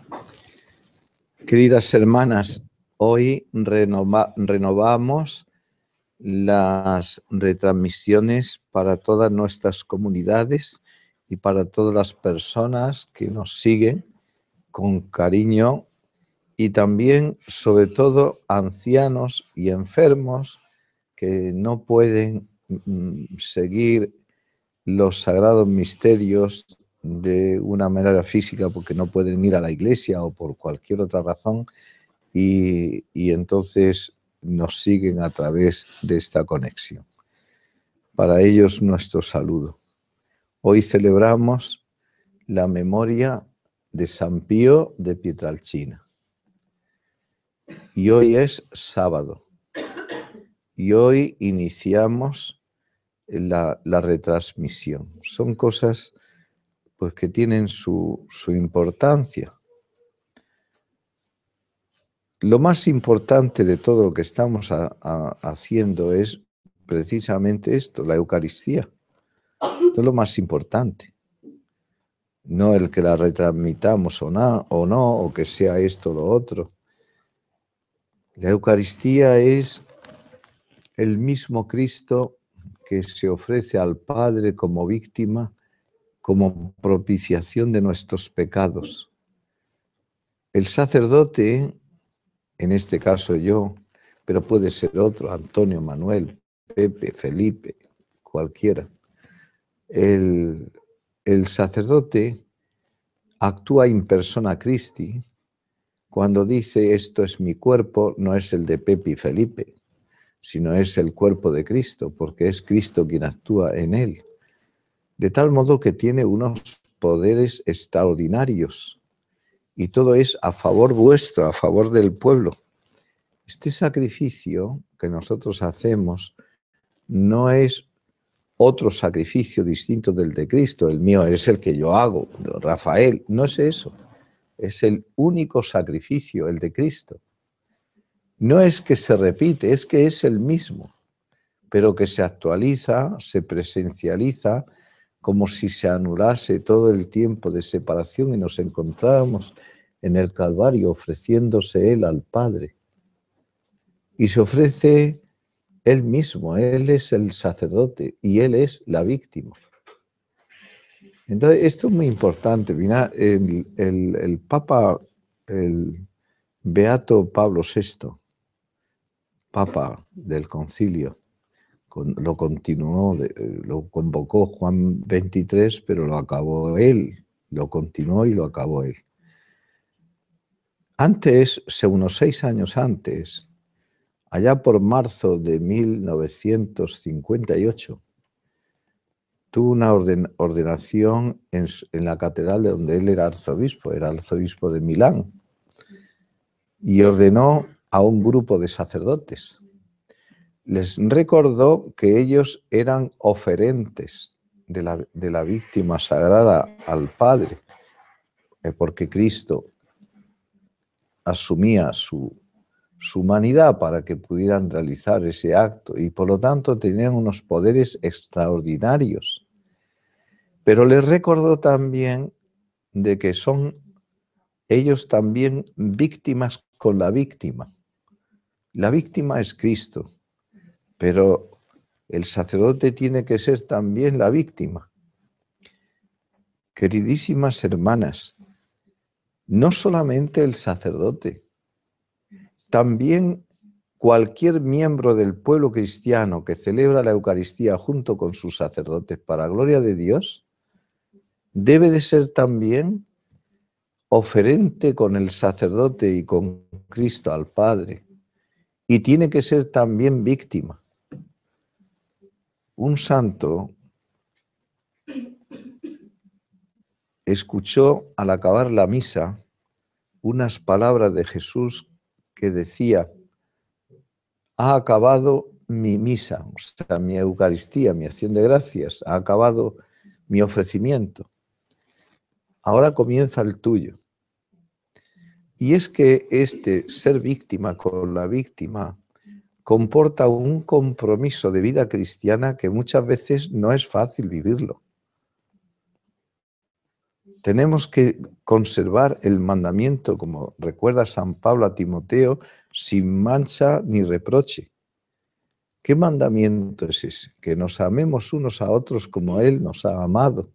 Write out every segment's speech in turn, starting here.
Queridas hermanas, hoy renovamos las retransmisiones para todas nuestras comunidades y para todas las personas que nos siguen con cariño y también, sobre todo, ancianos y enfermos que no pueden seguir los sagrados misterios de una manera física porque no pueden ir a la iglesia o por cualquier otra razón y entonces nos siguen a través de esta conexión. Para ellos nuestro saludo. Hoy celebramos la memoria de San Pío de Pietrelcina y hoy es sábado y hoy iniciamos la retransmisión. Son cosas pues que tienen su importancia. Lo más importante de todo lo que estamos haciendo es precisamente esto, la Eucaristía. Esto es lo más importante. No el que la retransmitamos o no, o que sea esto o lo otro. La Eucaristía es el mismo Cristo que se ofrece al Padre como víctima, como propiciación de nuestros pecados. El sacerdote, en este caso yo, pero puede ser otro, Antonio, Manuel, Pepe, Felipe, cualquiera. El sacerdote actúa in persona Christi cuando dice esto es mi cuerpo, no es el de Pepe y Felipe, sino es el cuerpo de Cristo, porque es Cristo quien actúa en él. De tal modo que tiene unos poderes extraordinarios y todo es a favor vuestro, a favor del pueblo. Este sacrificio que nosotros hacemos no es otro sacrificio distinto del de Cristo. El mío es el que yo hago, Rafael. No es eso. Es el único sacrificio, el de Cristo. No es que se repite, es que es el mismo, pero que se actualiza, se presencializa, como si se anulase todo el tiempo de separación y nos encontráramos en el Calvario ofreciéndose Él al Padre. Y se ofrece Él mismo, Él es el sacerdote y Él es la víctima. Entonces, esto es muy importante. Mira, el Papa, el Beato Pablo VI, Papa del Concilio, lo continuó, lo convocó Juan XXIII, pero lo acabó él, lo continuó y lo acabó él. Antes, unos 6 años antes, allá por marzo de 1958, tuvo una ordenación en la catedral de donde él era arzobispo de Milán, y ordenó a un grupo de sacerdotes. Les recordó que ellos eran oferentes de la víctima sagrada al Padre, porque Cristo asumía su humanidad para que pudieran realizar ese acto y por lo tanto tenían unos poderes extraordinarios. Pero les recordó también de que son ellos también víctimas con la víctima. La víctima es Cristo, pero el sacerdote tiene que ser también la víctima. Queridísimas hermanas, no solamente el sacerdote, también cualquier miembro del pueblo cristiano que celebra la Eucaristía junto con sus sacerdotes para gloria de Dios, debe de ser también oferente con el sacerdote y con Cristo al Padre, y tiene que ser también víctima. Un santo escuchó al acabar la misa unas palabras de Jesús que decía: ha acabado mi misa, o sea, mi Eucaristía, mi acción de gracias, ha acabado mi ofrecimiento. Ahora comienza el tuyo. Y es que este ser víctima con la víctima comporta un compromiso de vida cristiana que muchas veces no es fácil vivirlo. Tenemos que conservar el mandamiento, como recuerda San Pablo a Timoteo, sin mancha ni reproche. ¿Qué mandamiento es ese? Que nos amemos unos a otros como Él nos ha amado.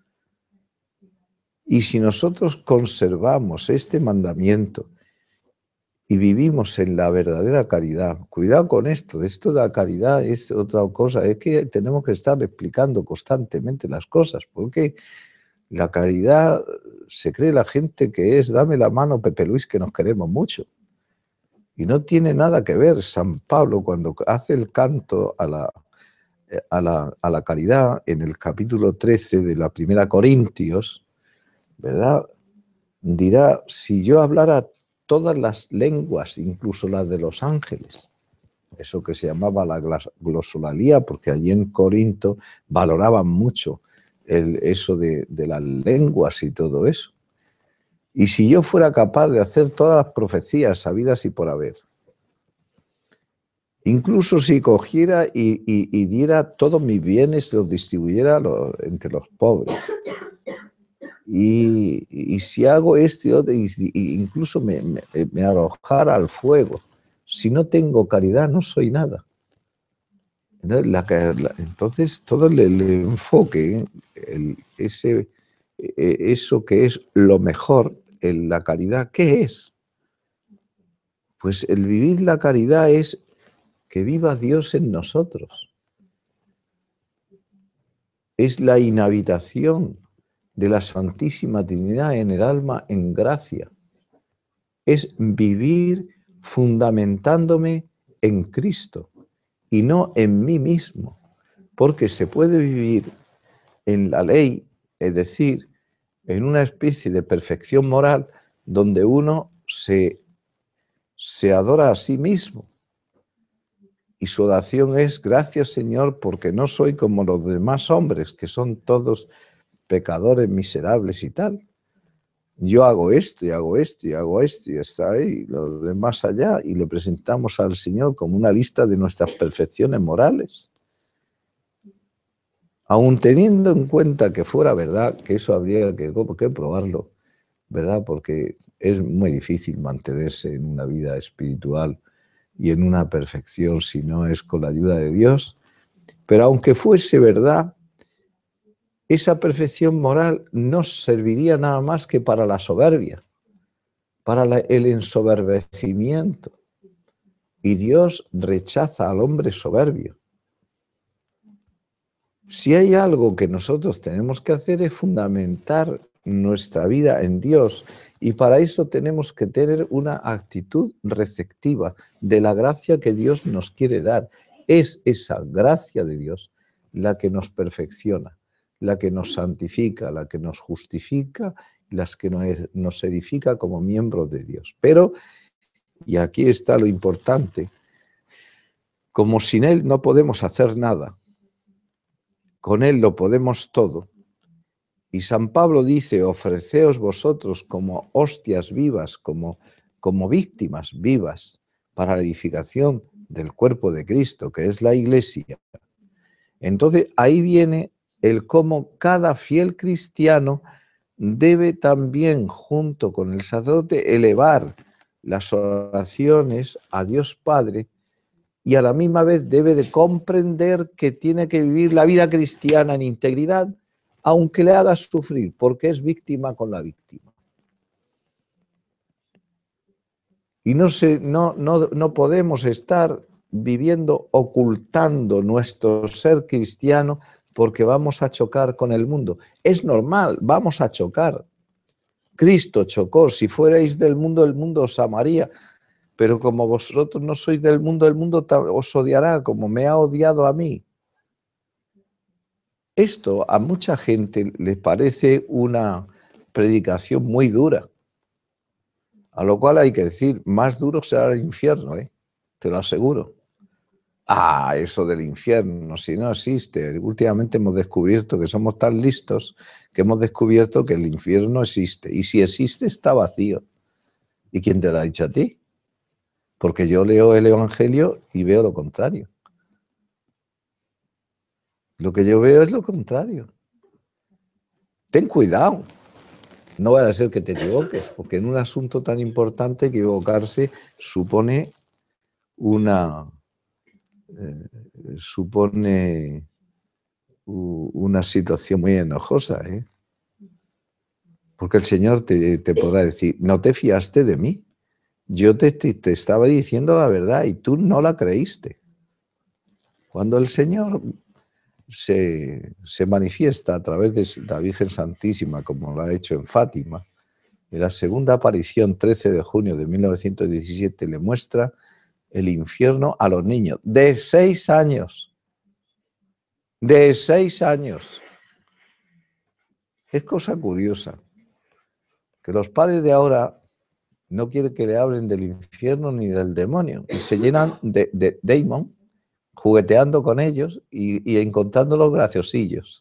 Y si nosotros conservamos este mandamiento y vivimos en la verdadera caridad, cuidado con esto de la caridad es otra cosa, es que tenemos que estar explicando constantemente las cosas, porque la caridad se cree la gente que es dame la mano, Pepe Luis, que nos queremos mucho. Y no tiene nada que ver. San Pablo, cuando hace el canto a la caridad, en el capítulo 13 de la Primera Corintios, ¿verdad? Dirá, si yo hablara todas las lenguas, incluso las de los ángeles, eso que se llamaba la glosolalía, porque allí en Corinto valoraban mucho eso de las lenguas y todo eso. Y si yo fuera capaz de hacer todas las profecías sabidas y por haber, incluso si cogiera y diera todos mis bienes, los distribuyera entre los pobres, y si hago esto y otro, incluso me arrojara al fuego, si no tengo caridad no soy nada. Entonces todo el enfoque, eso que es lo mejor en la caridad, ¿qué es? Pues el vivir la caridad es que viva Dios en nosotros. Es la inhabitación de la Santísima Trinidad en el alma en gracia. Es vivir fundamentándome en Cristo y no en mí mismo, porque se puede vivir en la ley, es decir, en una especie de perfección moral donde uno se adora a sí mismo. Y su oración es, gracias Señor, porque no soy como los demás hombres, que son todos pecadores miserables y tal. Yo hago esto y hago esto y hago esto y está ahí, lo demás allá, y le presentamos al Señor como una lista de nuestras perfecciones morales. Aun teniendo en cuenta que fuera verdad, que eso habría que probarlo, ¿verdad? Porque es muy difícil mantenerse en una vida espiritual y en una perfección si no es con la ayuda de Dios. Pero aunque fuese verdad, esa perfección moral no serviría nada más que para la soberbia, para el ensoberbecimiento. Y Dios rechaza al hombre soberbio. Si hay algo que nosotros tenemos que hacer es fundamentar nuestra vida en Dios, y para eso tenemos que tener una actitud receptiva de la gracia que Dios nos quiere dar. Es esa gracia de Dios la que nos perfecciona, la que nos santifica, la que nos justifica, las que nos edifica como miembros de Dios. Pero, y aquí está lo importante, como sin Él no podemos hacer nada, con Él lo podemos todo. Y San Pablo dice, ofreceos vosotros como hostias vivas, como víctimas vivas para la edificación del cuerpo de Cristo, que es la Iglesia. Entonces ahí viene el cómo cada fiel cristiano debe también, junto con el sacerdote, elevar las oraciones a Dios Padre, y a la misma vez debe de comprender que tiene que vivir la vida cristiana en integridad, aunque le haga sufrir, porque es víctima con la víctima. Y no podemos estar viviendo ocultando nuestro ser cristiano porque vamos a chocar con el mundo. Es normal, vamos a chocar. Cristo chocó, si fuerais del mundo, el mundo os amaría. Pero como vosotros no sois del mundo, el mundo os odiará como me ha odiado a mí. Esto a mucha gente les parece una predicación muy dura, a lo cual hay que decir, más duro será el infierno, te lo aseguro. Ah, eso del infierno, si no existe. Últimamente hemos descubierto que somos tan listos que hemos descubierto que el infierno existe. Y si existe, está vacío. ¿Y quién te lo ha dicho a ti? Porque yo leo el Evangelio y veo lo contrario. Lo que yo veo es lo contrario. Ten cuidado. No vaya a ser que te equivoques, porque en un asunto tan importante equivocarse supone una una situación muy enojosa, ¿eh? Porque el Señor te podrá decir, no te fiaste de mí. Yo te estaba diciendo la verdad y tú no la creíste. Cuando el Señor se manifiesta a través de la Virgen Santísima, como lo ha hecho en Fátima, en la segunda aparición, 13 de junio de 1917, le muestra el infierno a los niños de 6 años. De 6 años. Es cosa curiosa que los padres de ahora no quieren que le hablen del infierno ni del demonio y se llenan de demon jugueteando con ellos y encontrándolos graciosillos.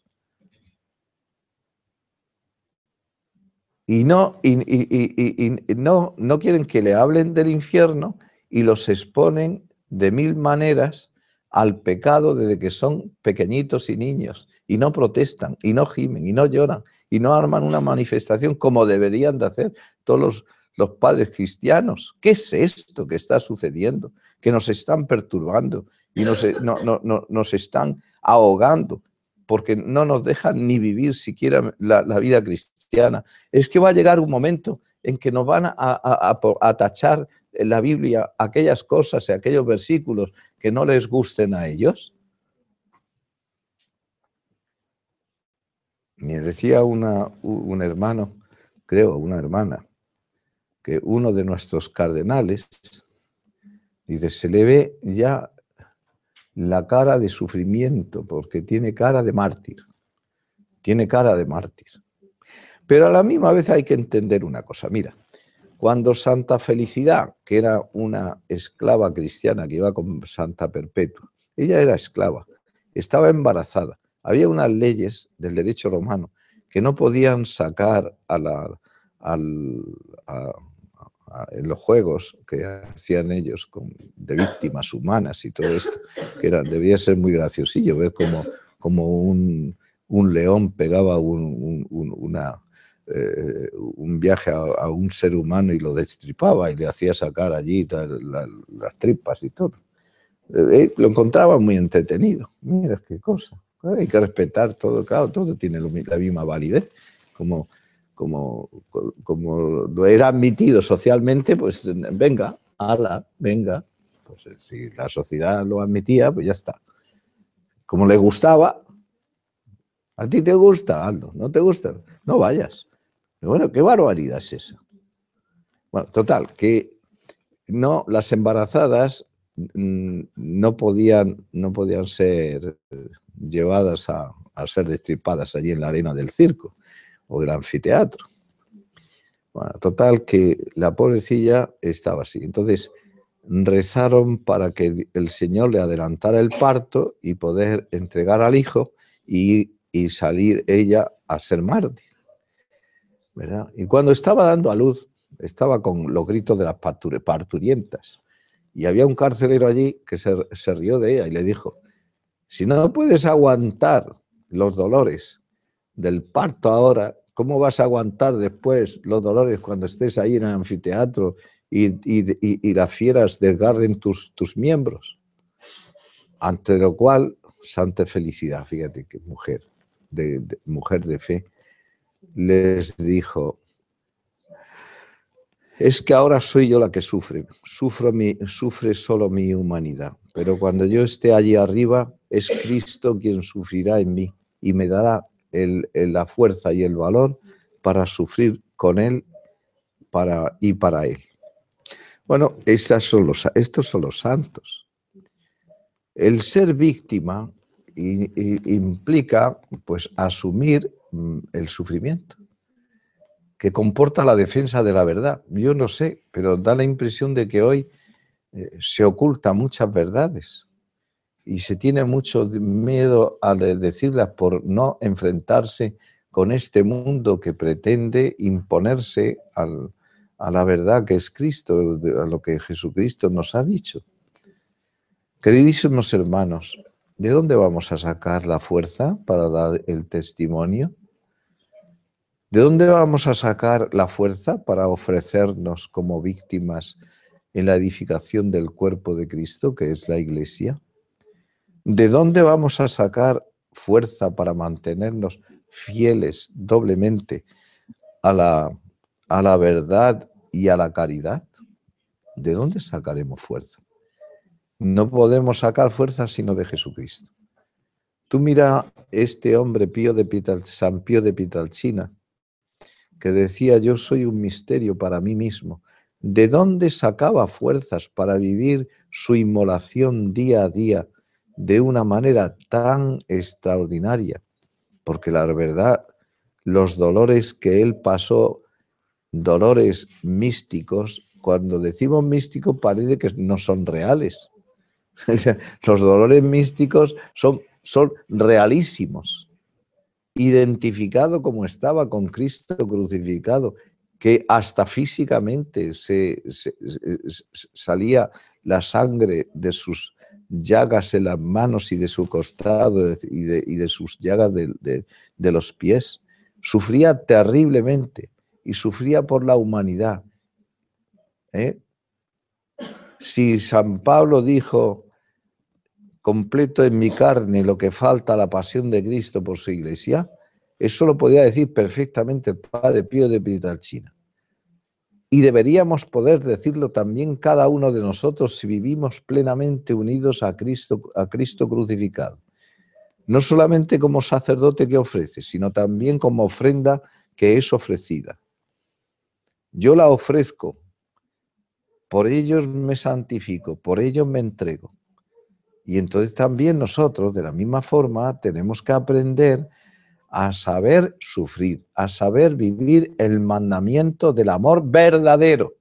Y no quieren que le hablen del infierno y los exponen de 1000 maneras al pecado desde que son pequeñitos y niños, y no protestan, y no gimen, y no lloran, y no arman una manifestación como deberían de hacer todos los padres cristianos. ¿Qué es esto que está sucediendo? Que nos están perturbando y nos están ahogando, porque no nos dejan ni vivir siquiera la vida cristiana. Es que va a llegar un momento en que nos van a tachar en la Biblia aquellas cosas y aquellos versículos que no les gusten a ellos. Me decía un hermano, creo, una hermana, que uno de nuestros cardenales, dice, se le ve ya la cara de sufrimiento, porque tiene cara de mártir. Tiene cara de mártir. Pero a la misma vez hay que entender una cosa. Mira, cuando Santa Felicidad, que era una esclava cristiana que iba con Santa Perpetua, ella era esclava, estaba embarazada. Había unas leyes del derecho romano que no podían sacar en los juegos que hacían ellos de víctimas humanas y todo esto, que debía ser muy graciosillo ver cómo un león pegaba un viaje a un ser humano y lo destripaba y le hacía sacar allí las tripas y todo. Lo encontraba muy entretenido. Mira qué cosa. Hay que respetar todo, claro, todo tiene la misma validez. Como lo era admitido socialmente, pues venga, ala, venga. Pues si la sociedad lo admitía, pues ya está. Como le gustaba, ¿a ti te gusta, Aldo? ¿No te gusta? No vayas. Pero bueno, qué barbaridad es esa. Bueno, total, que no, las embarazadas no podían ser llevadas a ser destripadas allí en la arena del circo o del anfiteatro. Bueno, total, que la pobrecilla estaba así. Entonces rezaron para que el Señor le adelantara el parto y poder entregar al hijo y salir ella a ser mártir, ¿verdad? Y cuando estaba dando a luz, estaba con los gritos de las parturientas. Y había un carcelero allí que se rió de ella y le dijo, si no puedes aguantar los dolores del parto ahora, ¿cómo vas a aguantar después los dolores cuando estés ahí en el anfiteatro y las fieras desgarren tus miembros? Ante lo cual, Santa Felicidad, fíjate qué mujer de fe, les dijo, es que ahora soy yo la que sufre, sufre solo mi humanidad, pero cuando yo esté allí arriba es Cristo quien sufrirá en mí y me dará la fuerza y el valor para sufrir con Él para Él. Bueno, estos son los santos. El ser víctima implica pues asumir el sufrimiento, que comporta la defensa de la verdad. Yo no sé, pero da la impresión de que hoy se ocultan muchas verdades y se tiene mucho miedo a decirlas por no enfrentarse con este mundo que pretende imponerse a la verdad que es Cristo, a lo que Jesucristo nos ha dicho. Queridísimos hermanos, ¿de dónde vamos a sacar la fuerza para dar el testimonio? ¿De dónde vamos a sacar la fuerza para ofrecernos como víctimas en la edificación del cuerpo de Cristo, que es la Iglesia? ¿De dónde vamos a sacar fuerza para mantenernos fieles doblemente a la verdad y a la caridad? ¿De dónde sacaremos fuerza? No podemos sacar fuerza sino de Jesucristo. Tú mira este hombre San Pío de Pietrelcina, que decía: yo soy un misterio para mí mismo. ¿De dónde sacaba fuerzas para vivir su inmolación día a día de una manera tan extraordinaria? Porque la verdad, los dolores que él pasó, dolores místicos, cuando decimos místicos parece que no son reales. Los dolores místicos son realísimos. Identificado como estaba con Cristo crucificado, que hasta físicamente salía la sangre de sus llagas en las manos y de su costado y de sus llagas de los pies. Sufría terriblemente y sufría por la humanidad. Si San Pablo dijo: completo en mi carne lo que falta a la pasión de Cristo por su Iglesia, eso lo podía decir perfectamente el Padre Pío de Pietrelcina. Y deberíamos poder decirlo también cada uno de nosotros si vivimos plenamente unidos a Cristo crucificado. No solamente como sacerdote que ofrece, sino también como ofrenda que es ofrecida. Yo la ofrezco, por ellos me santifico, por ellos me entrego. Y entonces también nosotros, de la misma forma, tenemos que aprender a saber sufrir, a saber vivir el mandamiento del amor verdadero.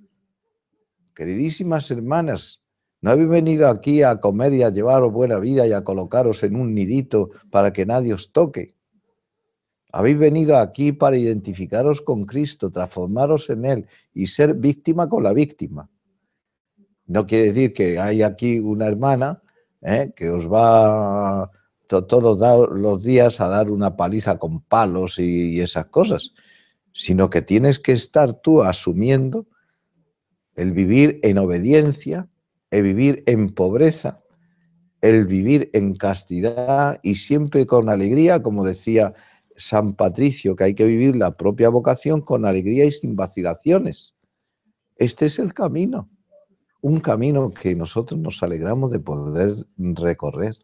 Queridísimas hermanas, no habéis venido aquí a comer y a llevaros buena vida y a colocaros en un nidito para que nadie os toque. Habéis venido aquí para identificaros con Cristo, transformaros en Él y ser víctima con la víctima. No quiere decir que hay aquí una hermana que os va todos los días a dar una paliza con palos y esas cosas, sino que tienes que estar tú asumiendo el vivir en obediencia, el vivir en pobreza, el vivir en castidad y siempre con alegría, como decía San Patricio, que hay que vivir la propia vocación con alegría y sin vacilaciones. Este es el camino. Un camino que nosotros nos alegramos de poder recorrer.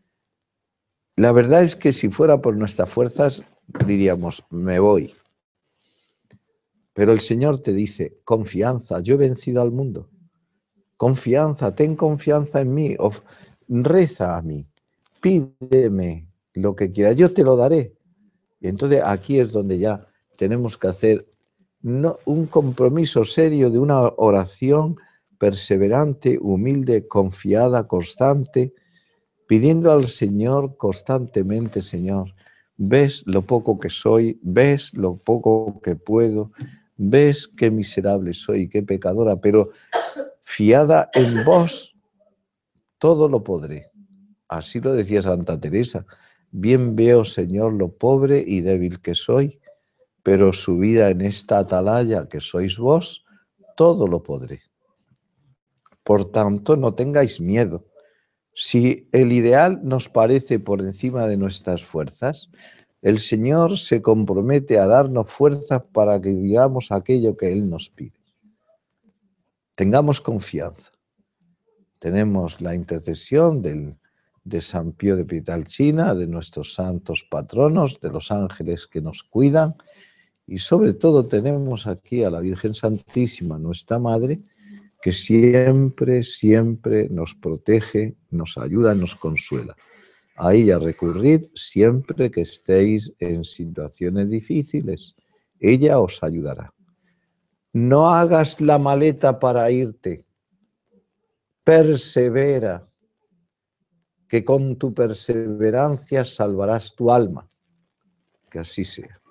La verdad es que si fuera por nuestras fuerzas, diríamos: me voy. Pero el Señor te dice: confianza, yo he vencido al mundo. Confianza, ten confianza en mí, reza a mí, pídeme lo que quieras, yo te lo daré. Y entonces aquí es donde ya tenemos que hacer un compromiso serio de una oración perseverante, humilde, confiada, constante, pidiendo al Señor constantemente: Señor, ves lo poco que soy, ves lo poco que puedo, ves qué miserable soy, qué pecadora, pero fiada en vos, todo lo podré. Así lo decía Santa Teresa: bien veo, Señor, lo pobre y débil que soy, pero subida en esta atalaya que sois vos, todo lo podré. Por tanto, no tengáis miedo. Si el ideal nos parece por encima de nuestras fuerzas, el Señor se compromete a darnos fuerzas para que vivamos aquello que Él nos pide. Tengamos confianza. Tenemos la intercesión de San Pío de Pietrelcina, de nuestros santos patronos, de los ángeles que nos cuidan, y sobre todo tenemos aquí a la Virgen Santísima, nuestra Madre, que siempre, siempre nos protege, nos ayuda, nos consuela. A ella recurrid siempre que estéis en situaciones difíciles. Ella os ayudará. No hagas la maleta para irte. Persevera, que con tu perseverancia salvarás tu alma. Que así sea.